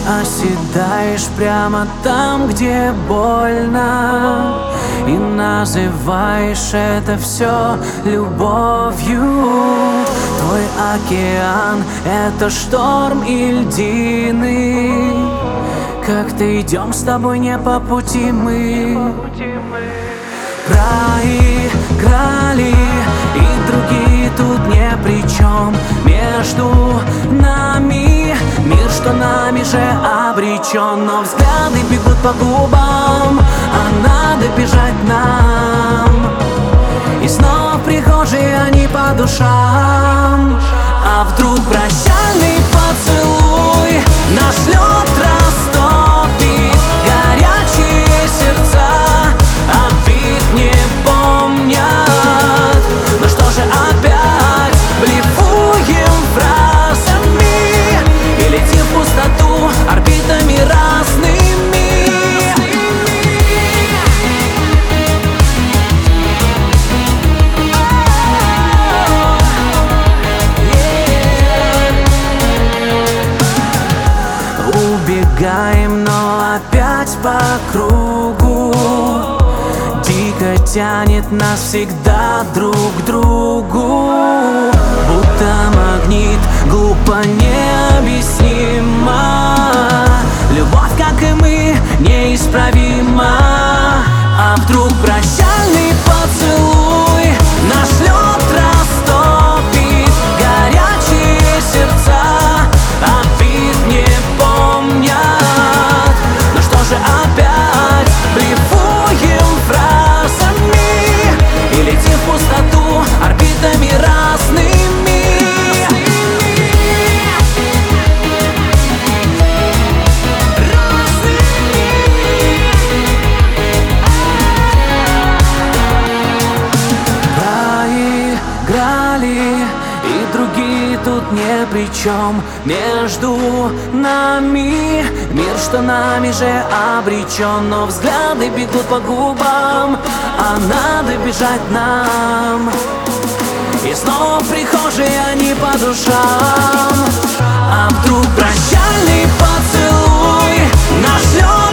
Оседаешь прямо там, где больно, и называешь это все любовью. Твой океан — это шторм и льдины. Как-то идем с тобой не по пути мы. Проиграли, и другие тут не при чем. Между нами мир, что нами же обречен. Но взгляды бегут по губам, а надо бежать нам. И снова в прихожей они по душам. А вдруг прощальный поцелуй наш лед растопит? Горячие сердца обид не помнят. Но что же опять блефуем фразами и летим в пустоту орбитами разными? Убегаем, но опять по кругу. Дико тянет нас всегда друг к другу. Будто магнит, глупо необъяснимо. Любовь, как и мы, неисправима. А вдруг прощальный поцелуй наш лед растопит? Горячие сердца обид не помнят. Но что же опять блефуем фразами и летим в пустоту орбитами разными? Проиграли, и другие тут не при чем. Между нами мир, что нами же обречен. Но взгляды бегут по губам, а надо бежать нам. И снова в прихожей они по душам. А вдруг прощальный поцелуй наш лед